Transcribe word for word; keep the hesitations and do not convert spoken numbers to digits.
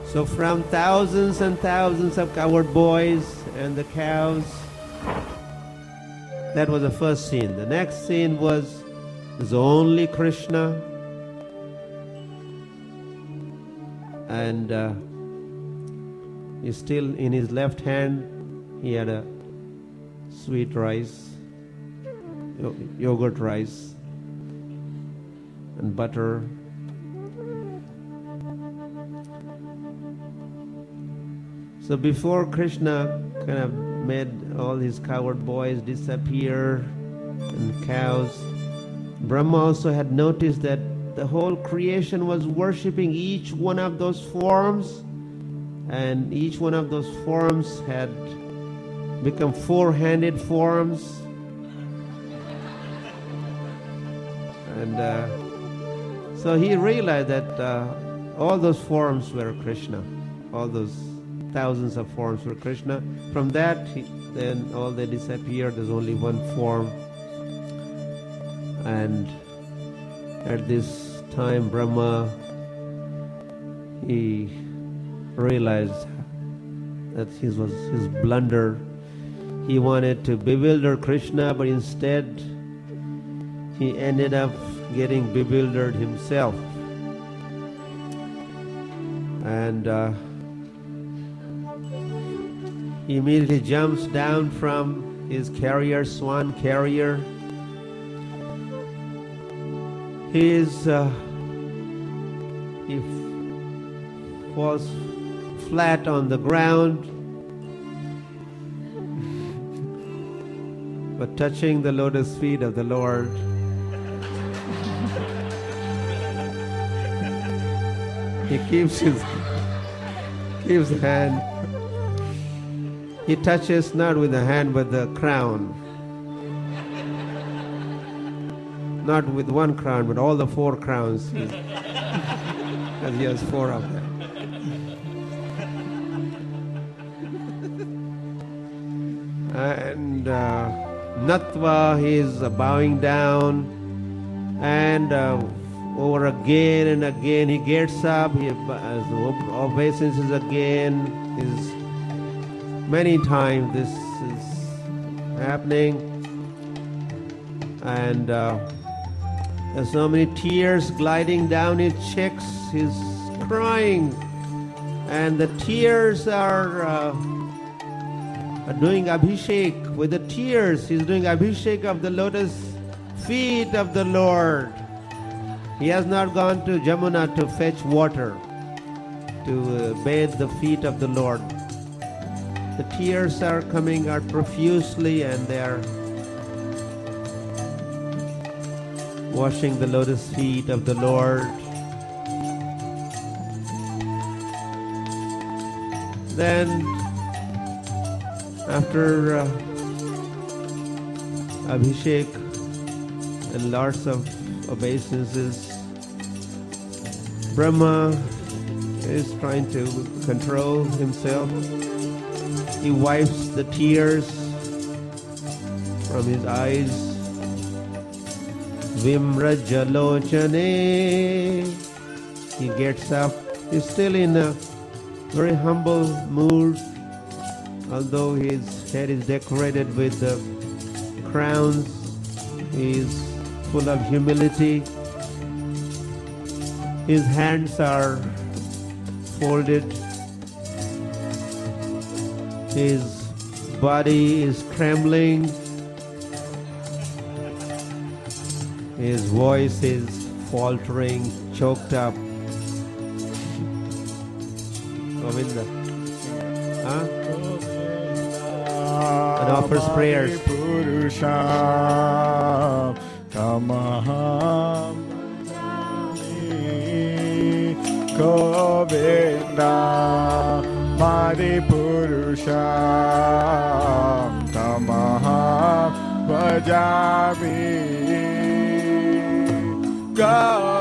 So from thousands and thousands of cowherd boys and the cows, that was the first scene. The next scene was there's only Krishna, and uh, he's still in his left hand. He had a sweet rice, yogurt rice, and butter. So before Krishna kind of made all his cowherd boys disappear and cows, Brahma also had noticed that the whole creation was worshipping each one of those forms, and each one of those forms had become four-handed forms. And uh, so he realized that uh, all those forms were Krishna, all those thousands of forms were Krishna. From that, he, then all they disappeared. There's only one form. And at this time, Brahma, he realized that his was his blunder. He wanted to bewilder Krishna, but instead he ended up getting bewildered himself. And uh, he immediately jumps down from his carrier, swan carrier. He is, uh, he f- falls flat on the ground, but touching the lotus feet of the Lord. He keeps his keeps the hand. He touches not with the hand but the crown. Not with one crown, but all the four crowns. As he has four of them. And uh, Natva, he is uh, bowing down, and uh, over again and again he gets up, he uh, obeisances again. Is many times this is happening, and uh, there's so many tears gliding down his cheeks. He's crying, and the tears are, uh, are doing abhishek. With the tears, he's doing abhishek of the lotus feet of the Lord. He has not gone to Jamuna to fetch water to uh, bathe the feet of the Lord. The tears are coming out profusely, and they are washing the lotus feet of the Lord. Then, after uh, abhishek and lots of obeisances, Brahma is trying to control himself. He wipes the tears from his eyes. Vimrajalochane. He gets up. He's still in a very humble mood, although his head is decorated with the crowns. He is full of humility. His hands are folded. His body is trembling. His voice is faltering, choked up. Govinda. Huh? And offers prayers. Govinda Madi Purusha Tamaha Vajami Govinda